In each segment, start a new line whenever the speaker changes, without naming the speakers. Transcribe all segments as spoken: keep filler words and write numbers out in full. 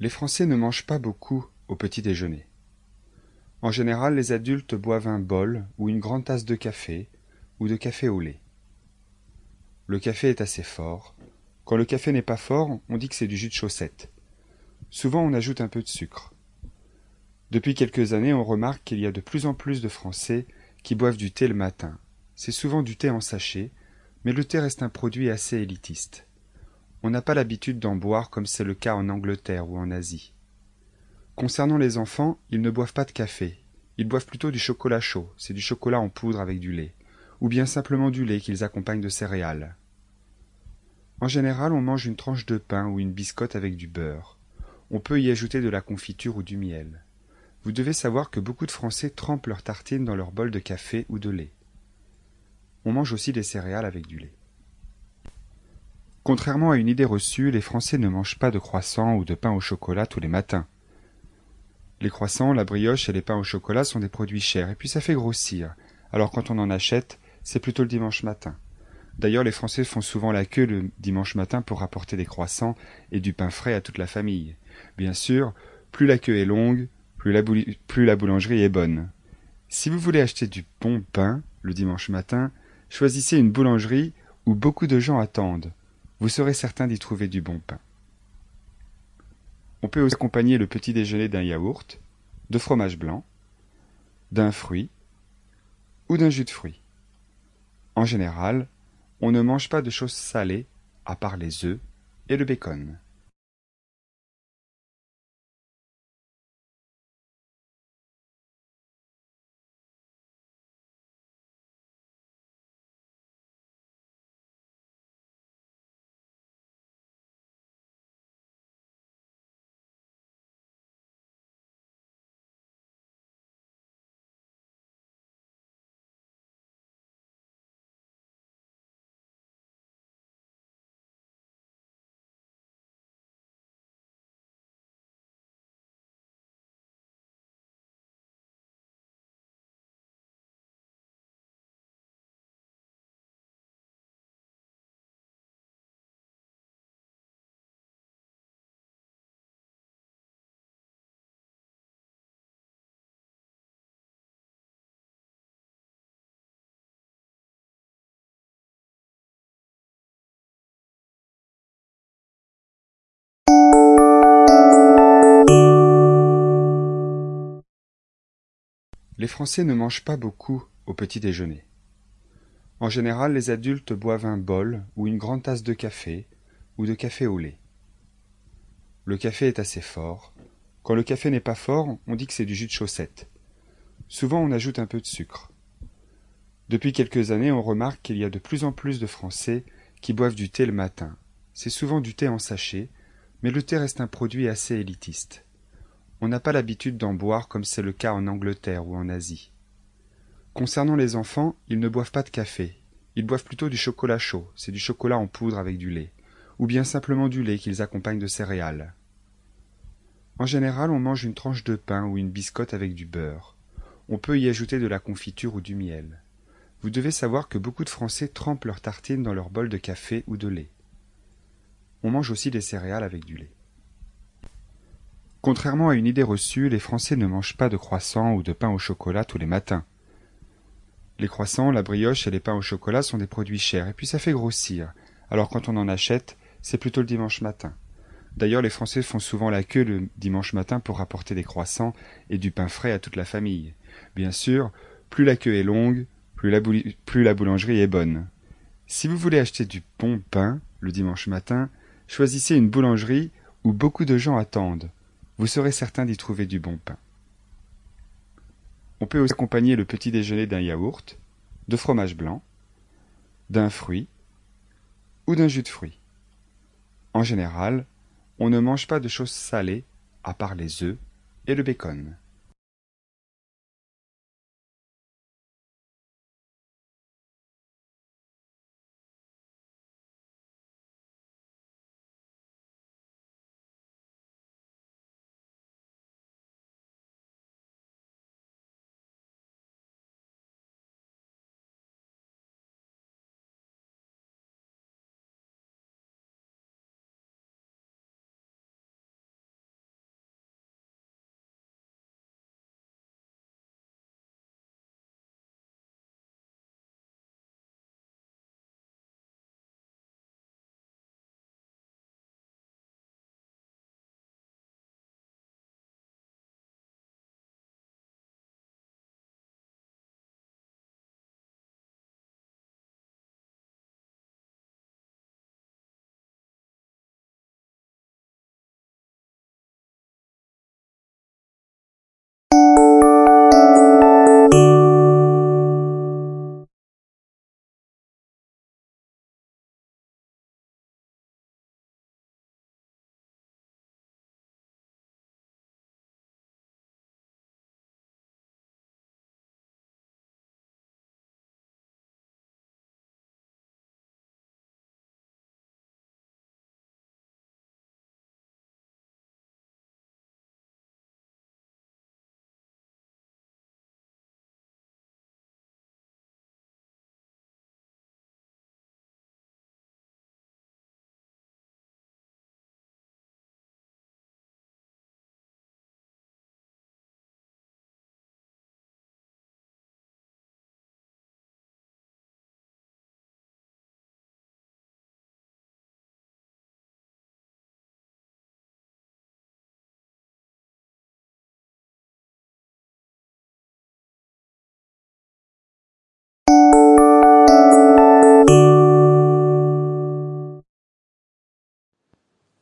Les Français ne mangent pas beaucoup au petit déjeuner. En général, les adultes boivent un bol ou une grande tasse de café ou de café au lait. Le café est assez fort. Quand le café n'est pas fort, on dit que c'est du jus de chaussette. Souvent, on ajoute un peu de sucre. Depuis quelques années, on remarque qu'il y a de plus en plus de Français qui boivent du thé le matin. C'est souvent du thé en sachet, mais le thé reste un produit assez élitiste. On n'a pas l'habitude d'en boire comme c'est le cas en Angleterre ou en Asie. Concernant les enfants, ils ne boivent pas de café. Ils boivent plutôt du chocolat chaud, c'est du chocolat en poudre avec du lait, ou bien simplement du lait qu'ils accompagnent de céréales. En général, on mange une tranche de pain ou une biscotte avec du beurre. On peut y ajouter de la confiture ou du miel. Vous devez savoir que beaucoup de Français trempent leurs tartines dans leur bol de café ou de lait. On mange aussi des céréales avec du lait. Contrairement à une idée reçue, les Français ne mangent pas de croissants ou de pain au chocolat tous les matins. Les croissants, la brioche et les pains au chocolat sont des produits chers, et puis ça fait grossir. Alors quand on en achète, c'est plutôt le dimanche matin. D'ailleurs, les Français font souvent la queue le dimanche matin pour rapporter des croissants et du pain frais à toute la famille. Bien sûr, plus la queue est longue, plus la, bouli- plus la boulangerie est bonne. Si vous voulez acheter du bon pain le dimanche matin, choisissez une boulangerie où beaucoup de gens attendent. Vous serez certain d'y trouver du bon pain. On peut aussi accompagner le petit déjeuner d'un yaourt, de fromage blanc, d'un fruit ou d'un jus de fruits. En général, on ne mange pas de choses salées à part les œufs et le bacon. Les Français ne mangent pas beaucoup au petit déjeuner. En général, les adultes boivent un bol ou une grande tasse de café ou de café au lait. Le café est assez fort. Quand le café n'est pas fort, on dit que c'est du jus de chaussette. Souvent, on ajoute un peu de sucre. Depuis quelques années, on remarque qu'il y a de plus en plus de Français qui boivent du thé le matin. C'est souvent du thé en sachet, mais le thé reste un produit assez élitiste. On n'a pas l'habitude d'en boire comme c'est le cas en Angleterre ou en Asie. Concernant les enfants, ils ne boivent pas de café. Ils boivent plutôt du chocolat chaud, c'est du chocolat en poudre avec du lait, ou bien simplement du lait qu'ils accompagnent de céréales. En général, on mange une tranche de pain ou une biscotte avec du beurre. On peut y ajouter de la confiture ou du miel. Vous devez savoir que beaucoup de Français trempent leurs tartines dans leur bol de café ou de lait. On mange aussi des céréales avec du lait. Contrairement à une idée reçue, les Français ne mangent pas de croissants ou de pain au chocolat tous les matins. Les croissants, la brioche et les pains au chocolat sont des produits chers, et puis ça fait grossir. Alors quand on en achète, c'est plutôt le dimanche matin. D'ailleurs, les Français font souvent la queue le dimanche matin pour rapporter des croissants et du pain frais à toute la famille. Bien sûr, plus la queue est longue, plus la, bouli- plus la boulangerie est bonne. Si vous voulez acheter du bon pain le dimanche matin, choisissez une boulangerie où beaucoup de gens attendent. Vous serez certain d'y trouver du bon pain. On peut aussi accompagner le petit déjeuner d'un yaourt, de fromage blanc, d'un fruit ou d'un jus de fruits. En général, on ne mange pas de choses salées à part les œufs et le bacon.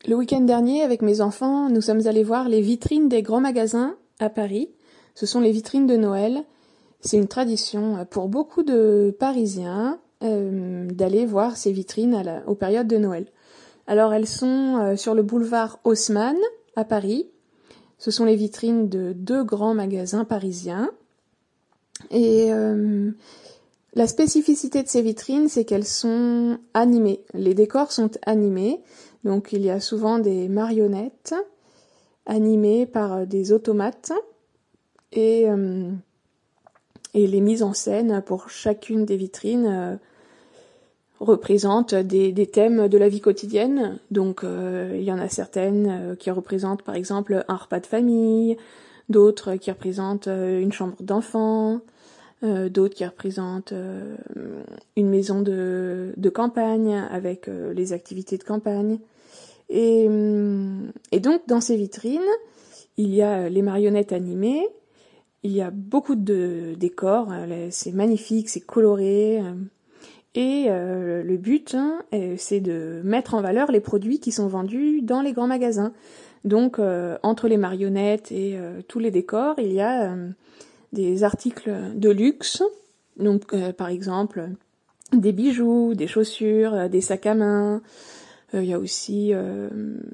Le week-end dernier, avec mes enfants, nous sommes allés voir les vitrines des grands magasins à Paris. Ce sont les vitrines de Noël. C'est une tradition pour beaucoup de Parisiens euh, d'aller voir ces vitrines à la, aux périodes de Noël. Alors elles sont euh, sur le boulevard Haussmann à Paris. Ce sont les vitrines de deux grands magasins parisiens. Et euh, la spécificité de ces vitrines, c'est qu'elles sont animées. Les décors sont animés. Donc il y a souvent des marionnettes animées par des automates et, euh, et les mises en scène pour chacune des vitrines euh, représentent des, des thèmes de la vie quotidienne. Donc euh, il y en a certaines euh, qui représentent par exemple un repas de famille, d'autres qui représentent euh, une chambre d'enfant, euh, d'autres qui représentent euh, une maison de, de campagne avec euh, les activités de campagne. Et, et donc, dans ces vitrines, il y a les marionnettes animées, il y a beaucoup de décors, c'est magnifique, c'est coloré. Et euh, le but, hein, c'est de mettre en valeur les produits qui sont vendus dans les grands magasins. Donc, euh, entre les marionnettes et euh, tous les décors, il y a euh, des articles de luxe. Donc, euh, par exemple, des bijoux, des chaussures, des sacs à main. Il euh, y a aussi euh,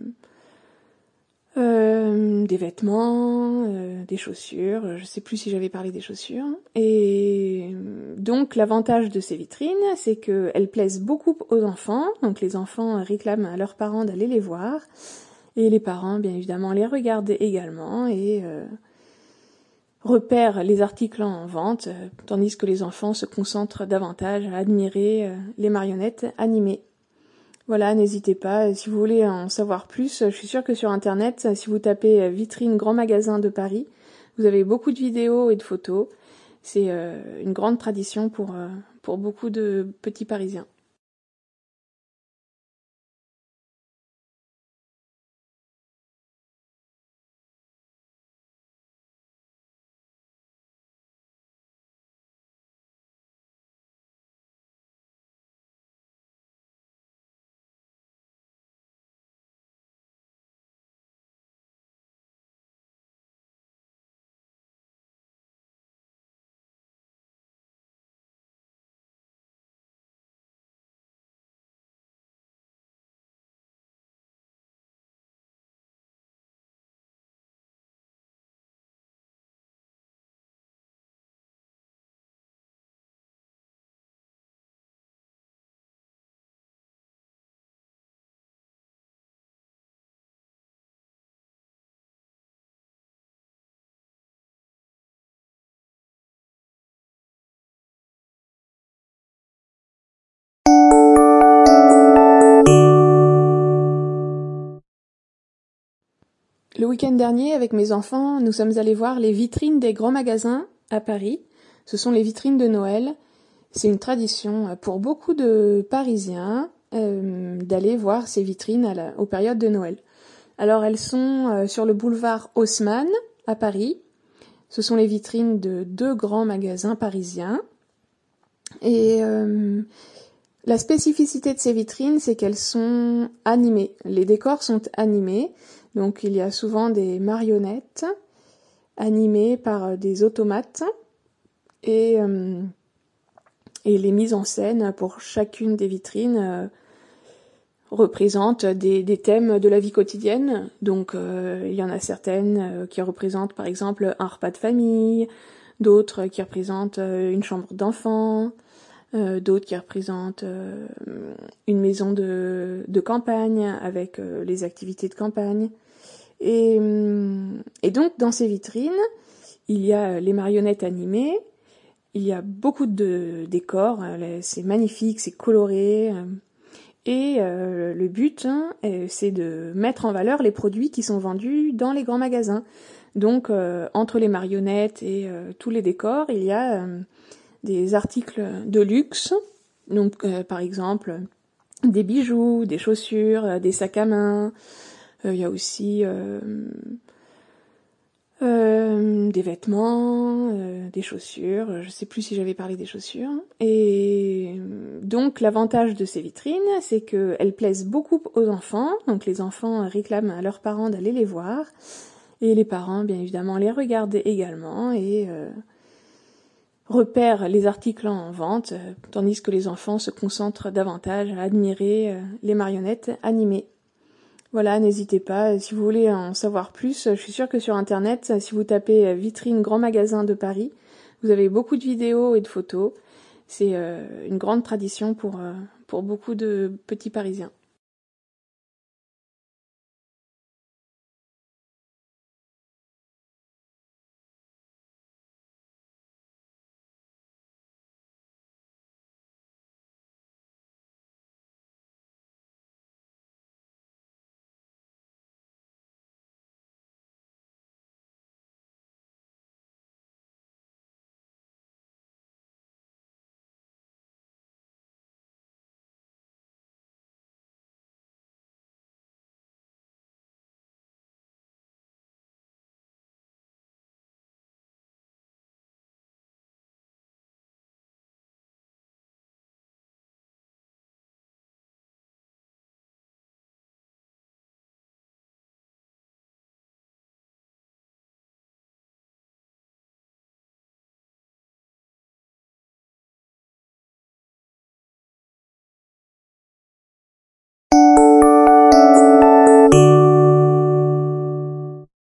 euh, des vêtements, euh, des chaussures. Je ne sais plus si j'avais parlé des chaussures. Et donc l'avantage de ces vitrines, c'est qu'elles plaisent beaucoup aux enfants. Donc les enfants réclament à leurs parents d'aller les voir. Et les parents, bien évidemment, les regardent également et euh, repèrent les articles en vente, euh, tandis que les enfants se concentrent davantage à admirer euh, les marionnettes animées. Voilà, n'hésitez pas, si vous voulez en savoir plus, je suis sûre que sur internet, si vous tapez vitrine grand magasin de Paris, vous avez beaucoup de vidéos et de photos. C'est euh, une grande tradition pour, euh, pour beaucoup de petits Parisiens. Le week-end dernier, avec mes enfants, nous sommes allés voir les vitrines des grands magasins à Paris. Ce sont les vitrines de Noël. C'est une tradition pour beaucoup de Parisiens euh, d'aller voir ces vitrines à la, aux périodes de Noël. Alors elles sont euh, sur le boulevard Haussmann à Paris. Ce sont les vitrines de deux grands magasins parisiens. Et euh, la spécificité de ces vitrines, c'est qu'elles sont animées. Les décors sont animés. Donc il y a souvent des marionnettes animées par des automates et, euh, et les mises en scène pour chacune des vitrines euh, représentent des, des thèmes de la vie quotidienne. Donc euh, il y en a certaines euh, qui représentent par exemple un repas de famille, d'autres qui représentent euh, une chambre d'enfant, euh, d'autres qui représentent euh, une maison de, de campagne avec euh, les activités de campagne. Et, et donc, dans ces vitrines, il y a les marionnettes animées, il y a beaucoup de décors, c'est magnifique, c'est coloré. Et euh, le but, hein, c'est de mettre en valeur les produits qui sont vendus dans les grands magasins. Donc, euh, entre les marionnettes et euh, tous les décors, il y a euh, des articles de luxe. Donc, euh, par exemple, des bijoux, des chaussures, des sacs à main. Il euh, y a aussi euh, Euh, des vêtements, euh, des chaussures, je sais plus si j'avais parlé des chaussures. Et donc l'avantage de ces vitrines, c'est qu'elles plaisent beaucoup aux enfants, donc les enfants réclament à leurs parents d'aller les voir, et les parents bien évidemment les regardent également et euh, repèrent les articles en vente, euh, tandis que les enfants se concentrent davantage à admirer euh, les marionnettes animées. Voilà, n'hésitez pas, si vous voulez en savoir plus, je suis sûre que sur internet, si vous tapez vitrine grand magasin de Paris, vous avez beaucoup de vidéos et de photos. C'est euh, une grande tradition pour, euh, pour beaucoup de petits Parisiens.